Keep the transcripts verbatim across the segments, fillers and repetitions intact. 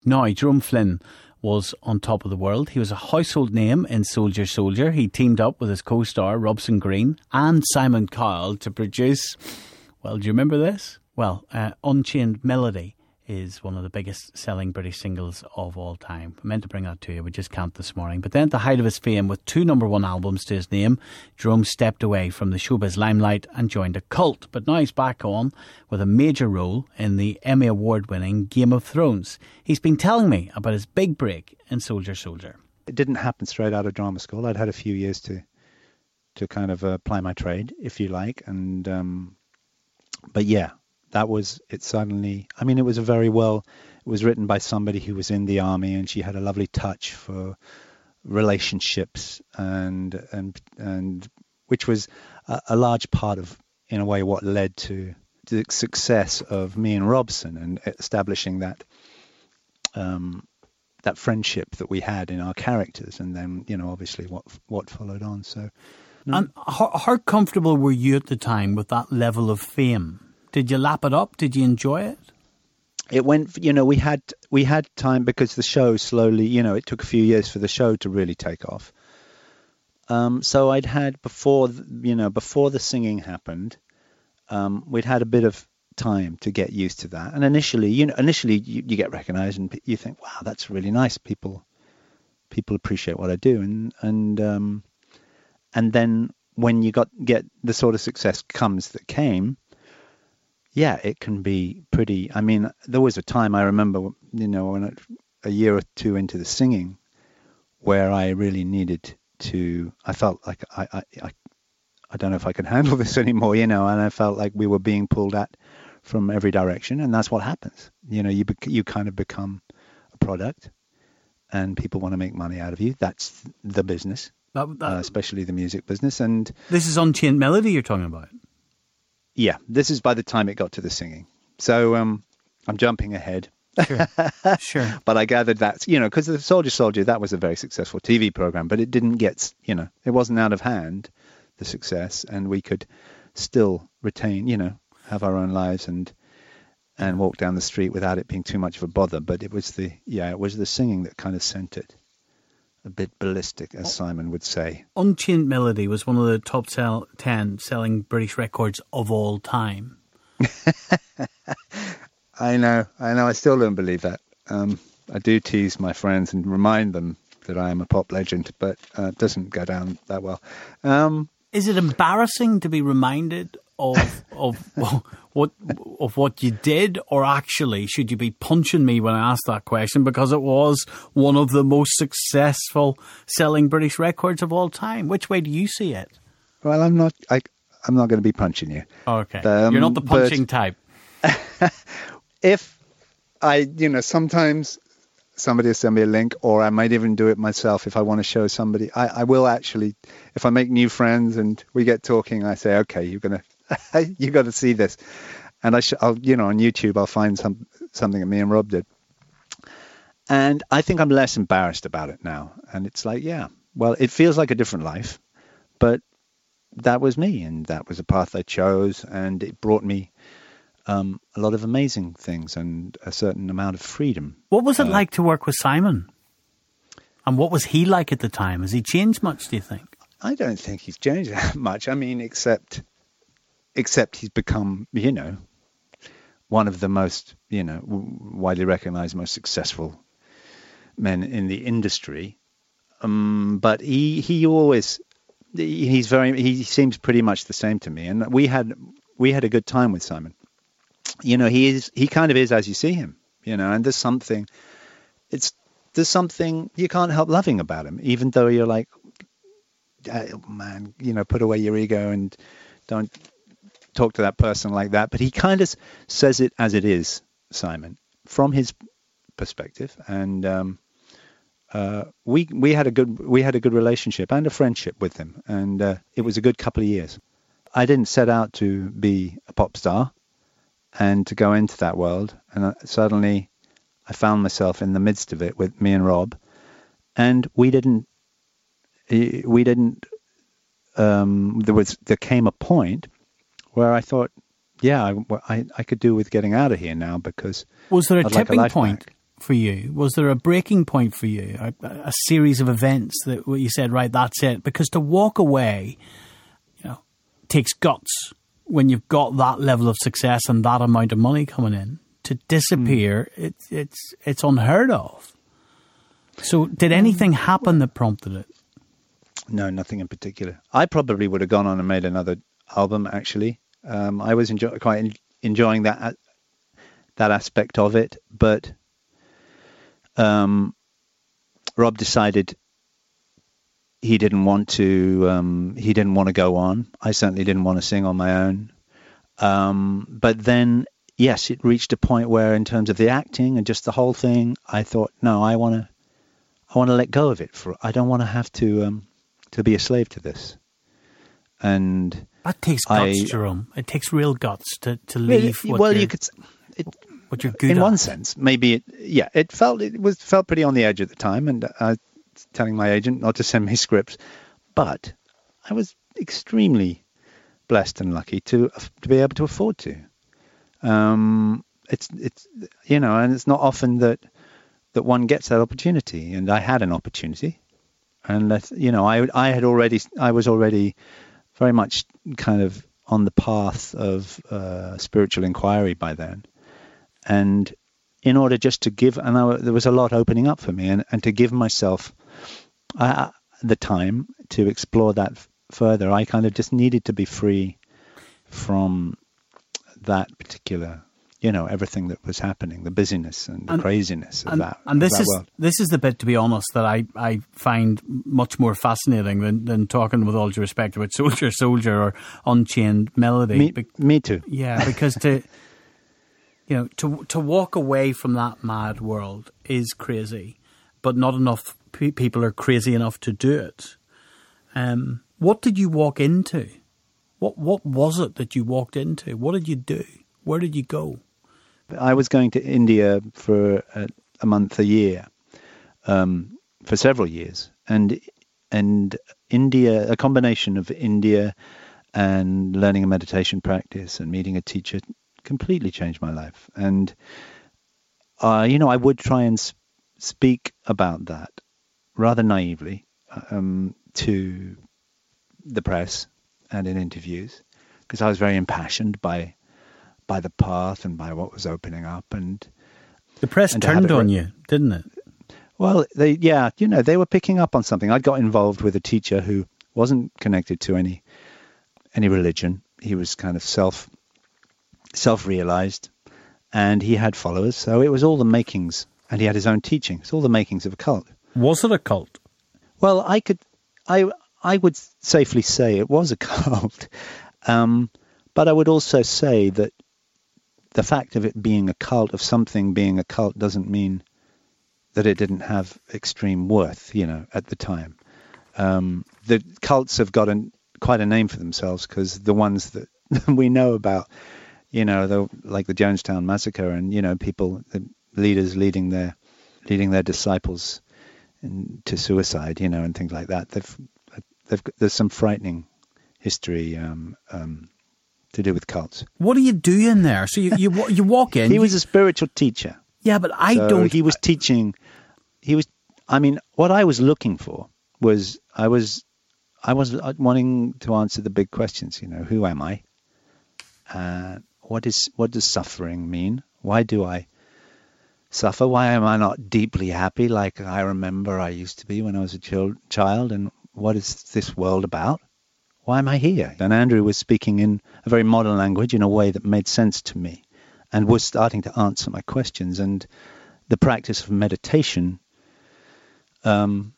Now, Jerome Flynn was on top of the world. He was a household name in Soldier Soldier. He teamed up with his co-star Robson Green and Simon Cowell to produce, well, do you remember this? Well, uh, Unchained Melody is one of the biggest selling British singles of all time. I meant to bring that to you, we just can't this morning. But then at the height of his fame, with two number one albums to his name, Jerome stepped away from the showbiz limelight and joined a cult. But now he's back on with a major role in the Emmy Award-winning Game of Thrones. He's been telling me about his big break in Soldier Soldier. It didn't happen straight out of drama school. I'd had a few years to to kind of uh, apply my trade, if you like. And um, but yeah. That was it suddenly. I mean, it was a very well, it was written by somebody who was in the army, and she had a lovely touch for relationships and, and, and which was a, a large part of, in a way, what led to the success of me and Robson and establishing that, um, that friendship that we had in our characters. And then, you know, obviously what, what followed on. So. No. And how, how comfortable were you at the time with that level of fame? Did you lap it up? Did you enjoy it? It went, you know, we had we had time because the show slowly, you know, it took a few years for the show to really take off. Um, so I'd had before, you know, before the singing happened, um, we'd had a bit of time to get used to that. And initially, you know, initially you, you get recognized and you think, wow, that's really nice. People, people appreciate what I do. And, and, um, and then when you got, get the sort of success comes that came, yeah, it can be pretty. I mean, there was a time I remember, you know, when I, a year or two into the singing, where I really needed to. I felt like I, I, I, I don't know if I could handle this anymore, you know, and I felt like we were being pulled at from every direction, and that's what happens. You know, you bec- you kind of become a product, and people want to make money out of you. That's the business, that, that, uh, especially the music business. And this is Unchained Melody you're talking about. Yeah, this is by the time it got to the singing. So um, I'm jumping ahead. Sure, sure. But I gathered that, you know, because the Soldier Soldier, that was a very successful T V program, but it didn't get, you know, it wasn't out of hand, the success, and we could still retain, you know, have our own lives and and walk down the street without it being too much of a bother. But it was the, yeah, it was the singing that kind of sent it a bit ballistic, as Simon would say. Unchained Melody was one of the top sell, ten selling British records of all time. I know, I know. I still don't believe that. Um, I do tease my friends and remind them that I am a pop legend, but uh, it doesn't go down that well. Um, Is it embarrassing to be reminded of of what of what you did, or actually should you be punching me when I ask that question, because it was one of the most successful selling British records of all time? Which way do you see it? Well, I'm not. I, I'm not going to be punching you. Okay, um, you're not the punching type. If I, you know, sometimes somebody will send me a link, or I might even do it myself if I want to show somebody. I, I will actually, if I make new friends and we get talking, I say, okay, you're gonna. You got to see this, and I, sh- I'll, you know, on YouTube, I'll find some something that me and Rob did, and I think I'm less embarrassed about it now. And it's like, yeah, well, it feels like a different life, but that was me, and that was a path I chose, and it brought me um, a lot of amazing things and a certain amount of freedom. What was it uh, like to work with Simon? And what was he like at the time? Has he changed much, do you think? I don't think he's changed that much. I mean, except. Except he's become, you know, one of the most, you know, widely recognized, most successful men in the industry. Um, but he he always, he's very, he seems pretty much the same to me. And we had we had a good time with Simon. You know, he is he kind of is as you see him. You know, and there's something, it's there's something you can't help loving about him, even though you're like, oh, man, you know, put away your ego and don't talk to that person like that. But he kind of says it as it is, Simon, from his perspective. And um, uh, we we had a good we had a good relationship and a friendship with him, and uh, it was a good couple of years. I didn't set out to be a pop star and to go into that world, and uh, suddenly I found myself in the midst of it with me and Rob, and we didn't we didn't um, there was there came a point where I thought, yeah, I, I, I could do with getting out of here now, because was there a I'd tipping like a point back. for you? Was there a breaking point for you? A, a series of events that where you said, right, that's it? Because to walk away, you know, takes guts when you've got that level of success and that amount of money coming in. To disappear, mm. it, it's it's unheard of. So did anything happen that prompted it? No, nothing in particular. I probably would have gone on and made another album, actually. Um, I was enjoy- quite en- enjoying that that aspect of it, but um, Rob decided he didn't want to. Um, he didn't want to go on. I certainly didn't want to sing on my own. Um, but then, yes, it reached a point where, in terms of the acting and just the whole thing, I thought, no, I want to. I want to let go of it. For I don't want to have to um, to be a slave to this. And that takes guts, I, Jerome. It takes real guts to, to leave. It, what well, you could. It, what you're good in at. one sense, maybe it. Yeah, it felt it was felt pretty on the edge at the time, and I was telling my agent not to send me scripts, but I was extremely blessed and lucky to to be able to afford to. Um, it's it's you know, and it's not often that that one gets that opportunity, and I had an opportunity, and let you know, I I had already I was already very much kind of on the path of uh, spiritual inquiry by then. And in order just to give, and I, there was a lot opening up for me, and, and to give myself uh, the time to explore that f- further, I kind of just needed to be free from that particular, you know, everything that was happening, the busyness and the and, craziness of and, that. And this of that is world. this is the bit, to be honest, that I, I find much more fascinating than, than talking, with all due respect, about Soldier Soldier or Unchained Melody. Me, Be- me too. Yeah, because to you know to to walk away from that mad world is crazy, but not enough pe- people are crazy enough to do it. Um, what did you walk into? What what was it that you walked into? What did you do? Where did you go? I was going to India for a, a month a year, um, for several years, and and India, a combination of India and learning a meditation practice and meeting a teacher, completely changed my life. And uh, you know, I would try and sp- speak about that rather naively um, to the press and in interviews, because I was very impassioned by. by the path and by what was opening up, and the press and turned on re- you, didn't it? Well, they yeah, you know, they were picking up on something. I got involved with a teacher who wasn't connected to any any religion. He was kind of self self realized, and he had followers. So it was all the makings, and he had his own teaching. It's all the makings of a cult. Was it a cult? Well, I could, I I would safely say it was a cult, um, but I would also say that. The fact of it being a cult, of something being a cult, doesn't mean that it didn't have extreme worth, you know, at the time. Um, the cults have got a, quite a name for themselves, because the ones that we know about, you know, the, like the Jonestown Massacre, and, you know, people, the leaders leading their leading their disciples in, to suicide, you know, and things like that. They've, they've, there's some frightening history um, um to do with cults. What are you doing there? So you you, you walk in. He was a spiritual teacher. Yeah, but I so don't. He was teaching. He was. I mean, what I was looking for was I was I was wanting to answer the big questions. You know, who am I? Uh, what is what does suffering mean? Why do I suffer? Why am I not deeply happy like I remember I used to be when I was a chil- child? And what is this world about? Why am I here? And Andrew was speaking in a very modern language in a way that made sense to me, and was starting to answer my questions. And the practice of meditation um,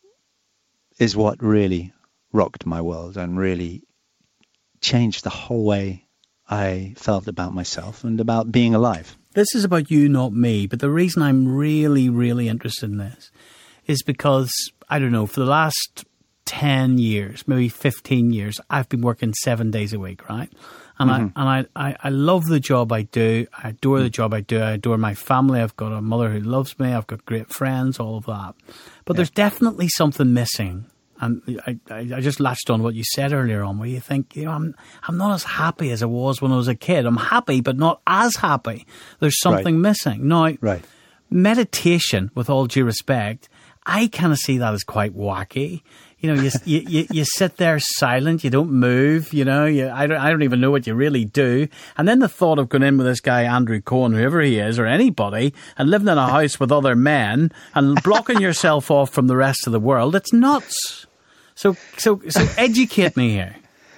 is what really rocked my world and really changed the whole way I felt about myself and about being alive. This is about you, not me. But the reason I'm really, really interested in this is because, I don't know, for the last ten years, maybe fifteen years, I've been working seven days a week, right? And mm-hmm. I and I, I, I love the job I do. I adore mm-hmm. the job I do. I adore my family. I've got a mother who loves me. I've got great friends, all of that. But yeah. there's definitely something missing. And I, I, I just latched on what you said earlier on, where you think, you know, I'm I'm not as happy as I was when I was a kid. I'm happy, but not as happy. There's something right. missing. Now, right. meditation, with all due respect, I kind of see that as quite wacky. You know, you, you you you sit there silent, you don't move, you know, you, I, don't, I don't even know what you really do. And then the thought of going in with this guy, Andrew Cohen, whoever he is, or anybody, and living in a house with other men and blocking yourself off from the rest of the world, it's nuts. So, so, so educate me here.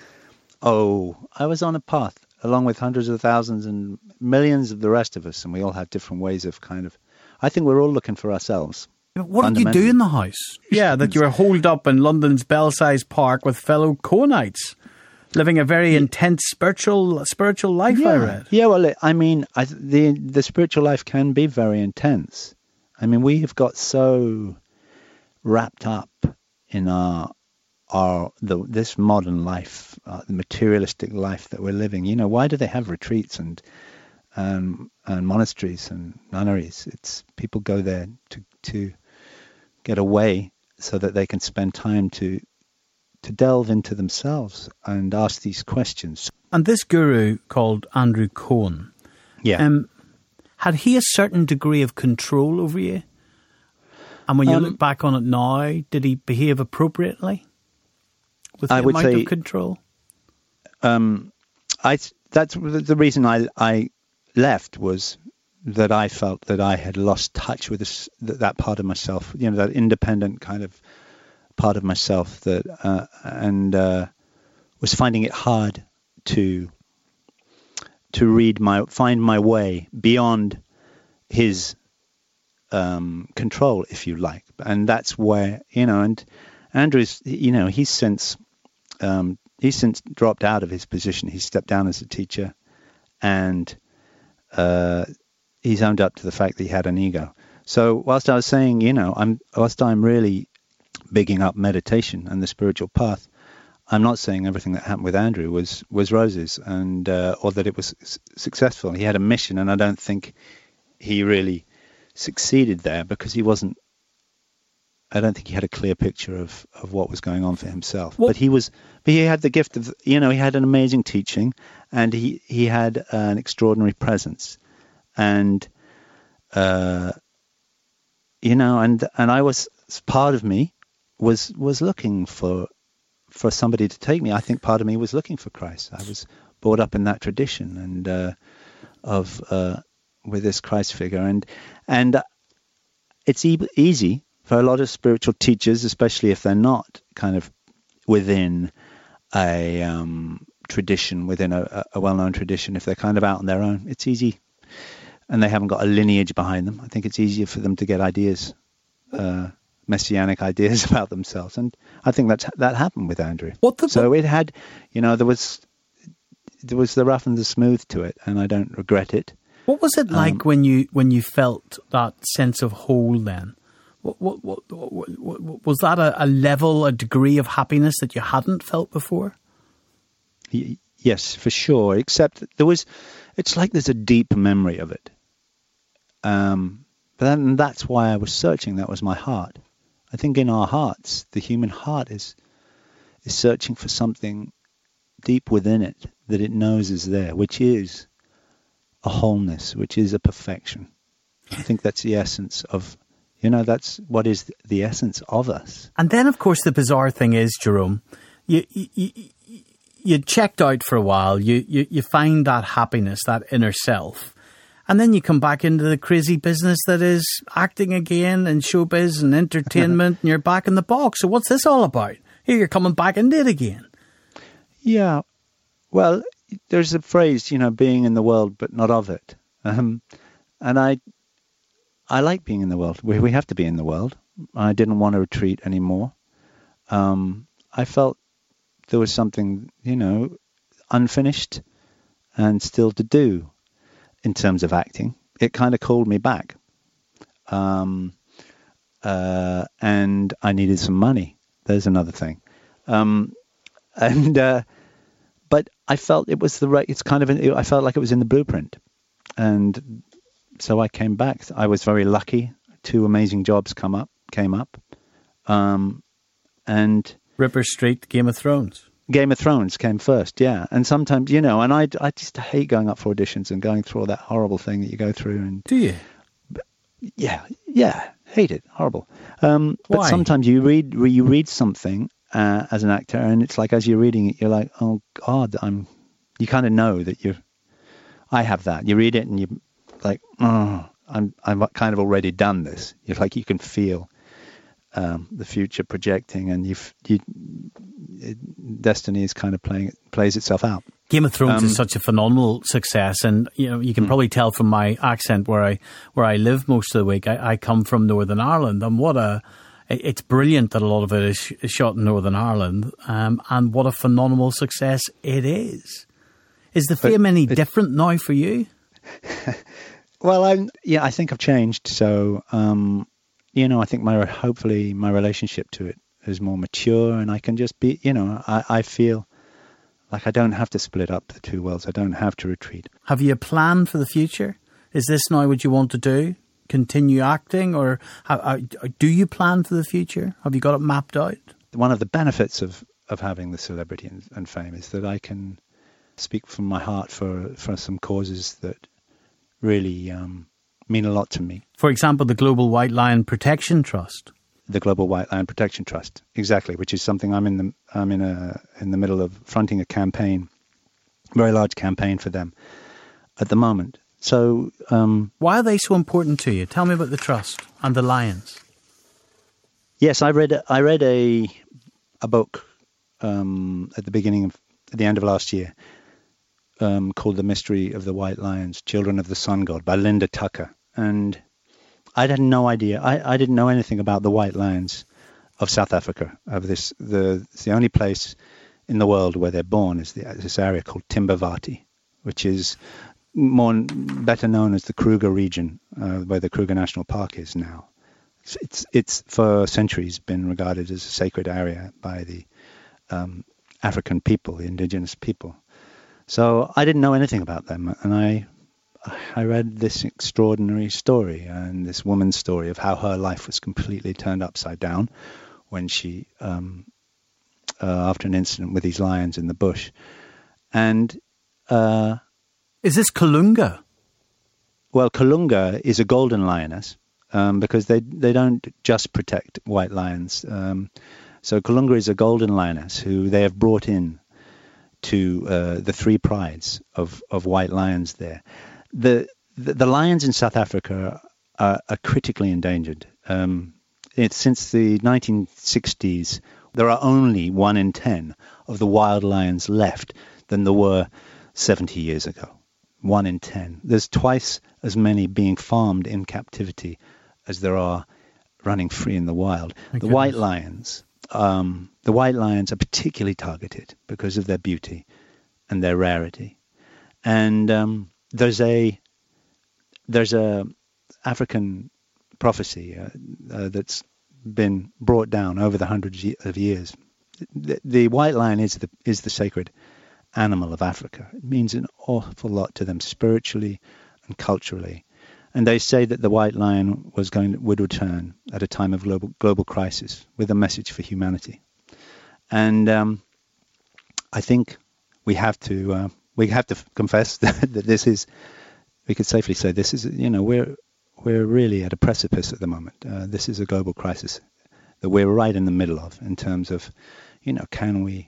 Oh, I was on a path along with hundreds of thousands and millions of the rest of us, and we all have different ways of kind of, I think we're all looking for ourselves. What did you do in the house? Yeah, that you were holed up in London's Belsize Park with fellow Cohenites, living a very intense spiritual spiritual life, yeah. I read. Yeah, well, I mean, I, the the spiritual life can be very intense. I mean, we have got so wrapped up in our our the, this modern life, uh, the materialistic life that we're living. You know, why do they have retreats and um, and monasteries and nunneries? It's people go there to to get away so that they can spend time to to delve into themselves and ask these questions. And this guru called Andrew Cohen, yeah, um, had he a certain degree of control over you? And when you um, look back on it now, did he behave appropriately with the I would amount say, of control? Um, I that's the reason I I left was that I felt that I had lost touch with this, that part of myself, you know, that independent kind of part of myself that, uh, and uh, was finding it hard to to read my, find my way beyond his um, control, if you like. And that's where, you know, and Andrew's, you know, he's since, um, he's since dropped out of his position. He's stepped down as a teacher, and uh, he's owned up to the fact that he had an ego. So whilst I was saying, you know, I'm whilst I'm really bigging up meditation and the spiritual path, I'm not saying everything that happened with Andrew was was roses and uh, or that it was s- successful. He had a mission, and I don't think he really succeeded there because he wasn't. I don't think he had a clear picture of, of what was going on for himself. Well, but he was, but he had the gift of, you know, he had an amazing teaching, and he he had an extraordinary presence. And, uh, you know, and and I was, part of me was was looking for for somebody to take me. I think part of me was looking for Christ. I was brought up in that tradition and uh, of uh, with this Christ figure, and and it's e- easy for a lot of spiritual teachers, especially if they're not kind of within a um, tradition, within a, a well-known tradition. If they're kind of out on their own, it's easy. And they haven't got a lineage behind them. I think it's easier for them to get ideas, uh, messianic ideas about themselves. And I think that's, that happened with Andrew. What the, so it had, you know, there was there was the rough and the smooth to it, and I don't regret it. What was it like um, when you when you felt that sense of whole then? What, what, what, what, what, was that a, a level, a degree of happiness that you hadn't felt before? Y- yes, for sure. Except there was, it's like there's a deep memory of it. Um, but then that's why I was searching. That was my heart. I think in our hearts, the human heart is is searching for something deep within it that it knows is there, which is a wholeness, which is a perfection. I think that's the essence of, you know, that's what is the essence of us. And then, of course, the bizarre thing is, Jerome, you you, you, you checked out for a while. You, you you find that happiness, that inner self. And then you come back into the crazy business that is acting again and showbiz and entertainment, and you're back in the box. So what's this all about? Here you're coming back into it again. Yeah. Well, there's a phrase, you know, being in the world but not of it. Um, and I I like being in the world. We, we have to be in the world. I didn't want to retreat anymore. Um, I felt there was something, you know, unfinished and still to do. In terms of acting, it kind of called me back. Um, uh, and I needed some money. There's another thing. Um, and, uh, but I felt it was the right, it's kind of, an, I felt like it was in the blueprint. And so I came back. I was very lucky. Two amazing jobs come up, came up. Um, and Ripper Street, Game of Thrones. Game of Thrones came first, yeah. And sometimes, you know, and I, I just hate going up for auditions and going through all that horrible thing that you go through. And do you? Yeah, yeah, hate it, horrible. Um, but Why? sometimes you read you read something uh, as an actor, and it's like as you're reading it, you're like, oh God, I'm. You kind of know that you're. I have that. You read it, and you like, oh, I'm I'm kind of already done this. You're like you can feel um, the future projecting, and you you it, destiny is kind of playing plays itself out. Game of Thrones Um, is such a phenomenal success, and you know you can mm. probably tell from my accent where I where I live most of the week. I, I come from Northern Ireland, and what a it's brilliant that a lot of it is, sh- is shot in Northern Ireland, um, and what a phenomenal success it is. Is the fame any it, different now for you? Well, I'm yeah, I think I've changed. So, um, you know, I think my hopefully my relationship to it is more mature, and I can just be, you know, I, I feel like I don't have to split up the two worlds. I don't have to retreat. Have you a plan for the future? Is this now what you want to do? Continue acting, or how, how, do you plan for the future? Have you got it mapped out? One of the benefits of, of having the celebrity and, and fame is that I can speak from my heart for, for some causes that really um, mean a lot to me. For example, the Global White Lion Protection Trust. The Global White Lion Protection Trust, exactly, which is something I'm in the I'm in a in the middle of fronting a campaign, a very large campaign for them at the moment. So, um, why are they so important to you? Tell me about the trust and the lions. Yes, I read I read a a book um, at the beginning of at the end of last year um, called "The Mystery of the White Lions: Children of the Sun God" by Linda Tucker, and I had no idea. I, I didn't know anything about the white lions of South Africa. Of this, the it's the only place in the world where they're born is the, this area called Timbavati, which is more better known as the Kruger region, uh, where the Kruger National Park is now. It's, it's it's for centuries been regarded as a sacred area by the um, African people, the indigenous people. So I didn't know anything about them, and I. I read this extraordinary story and this woman's story of how her life was completely turned upside down when she, um, uh, after an incident with these lions in the bush. And uh, is this Kalunga? Well, Kalunga is a golden lioness um, because they they don't just protect white lions. Um, so Kalunga is a golden lioness who they have brought in to uh, the three prides of, of white lions there. The, the the lions in South Africa are, are critically endangered. Um, it's since the nineteen sixties, there are only one in ten of the wild lions left than there were seventy years ago. One in ten. There's twice as many being farmed in captivity as there are running free in the wild. My the goodness. white lions, um, the white lions are particularly targeted because of their beauty and their rarity. And um, There's a there's a African prophecy uh, uh, that's been brought down over the hundreds of years. The, the white lion is the is the sacred animal of Africa. It means an awful lot to them spiritually and culturally. And they say that the white lion was going would return at a time of global global crisis with a message for humanity. And um, I think we have to. Uh, We have to confess that, that this is, we could safely say this is, you know, we're we're really at a precipice at the moment. Uh, this is a global crisis that we're right in the middle of in terms of, you know, can we,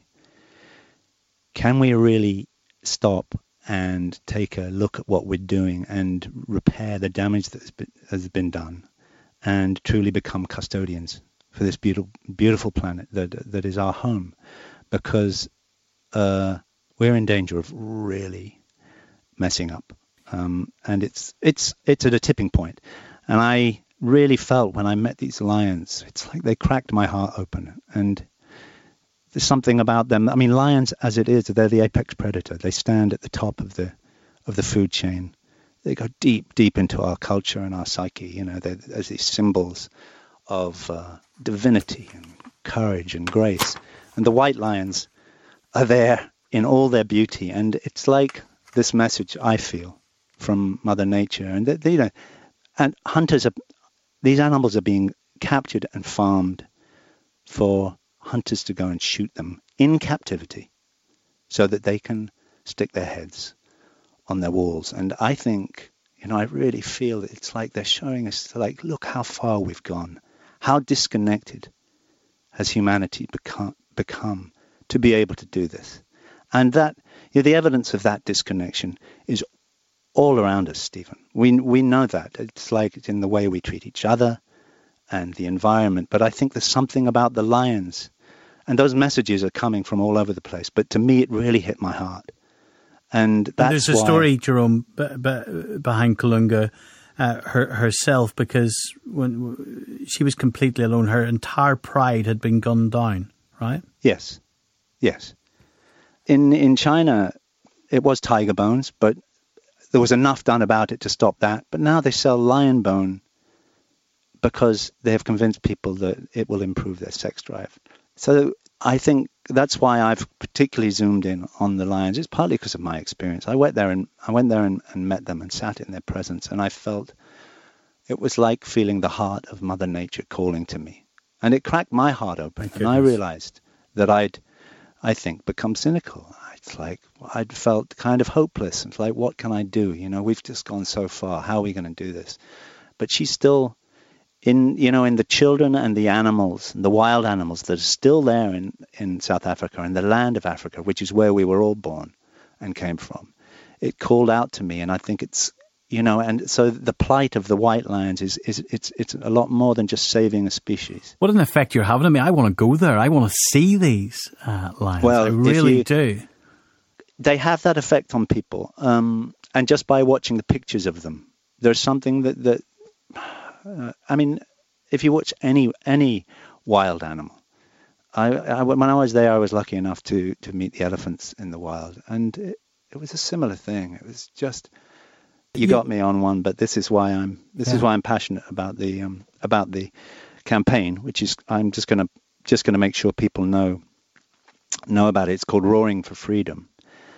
can we really stop and take a look at what we're doing and repair the damage that has been, has been done and truly become custodians for this beautiful, beautiful planet that that is our home, because uh, we're in danger of really messing up, um, and it's it's it's at a tipping point. And I really felt when I met these lions, it's like they cracked my heart open. And there's something about them. I mean, lions, as it is, they're the apex predator. They stand at the top of the of the food chain. They go deep, deep into our culture and our psyche. You know, they're as these symbols of uh, divinity and courage and grace. And the white lions are there in all their beauty, and it's like this message I feel from Mother Nature, and that, you know, and hunters are, these animals are being captured and farmed for hunters to go and shoot them in captivity, so that they can stick their heads on their walls. And I think, You know, I really feel that it's like they're showing us, like, look how far we've gone, how disconnected has humanity become, become to be able to do this. And that, you know, the evidence of that disconnection is all around us, Stephen. We we know that. It's like it's in the way we treat each other and the environment. But I think there's something about the lions, and those messages are coming from all over the place. But to me, it really hit my heart. And that's There's a why, story, Jerome, b- b- behind Kalunga uh, her, herself, because when she was completely alone, her entire pride had been gunned down, right? Yes, yes. In in China, it was tiger bones, but there was enough done about it to stop that. But now they sell lion bone because they have convinced people that it will improve their sex drive. So I think that's why I've particularly zoomed in on the lions. It's partly because of my experience. I went there and I went there and, and met them and sat in their presence, and I felt it was like feeling the heart of Mother Nature calling to me, and it cracked my heart open. And I realized that I'd, I think, become cynical. It's like I'd felt kind of hopeless. It's like, what can I do? You know, we've just gone so far. How are we going to do this? But she's still in, you know, in the children and the animals, and the wild animals that are still there in, in South Africa, in the land of Africa, which is where we were all born and came from. It called out to me, and I think it's, you know, and so the plight of the white lions is, is it's it's a lot more than just saving a species. What an effect you're having on me. I want to go there. I want to see these uh, lions. Well, I really you, do. They have that effect on people, um, and just by watching the pictures of them, there's something that that uh, I mean, if you watch any any wild animal, I, I when I was there, I was lucky enough to to meet the elephants in the wild, and it, it was a similar thing. It was just, you got me on one, but this is why I'm this yeah. is why I'm passionate about the um, about the campaign, which is I'm just gonna just gonna make sure people know know about it. It's called Roaring for Freedom.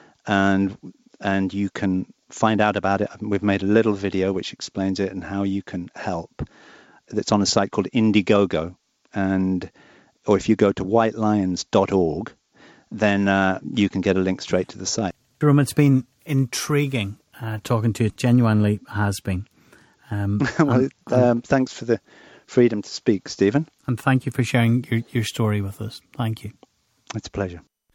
And and you can find out about it. We've made a little video which explains it and how you can help. It's on a site called Indiegogo, and or if you go to white lions dot org, then uh, you can get a link straight to the site. Jerome, it's been intriguing uh, talking to you. It genuinely has been. Um, well, and, um, thanks for the freedom to speak, Stephen. And thank you for sharing your, your story with us. Thank you. It's a pleasure.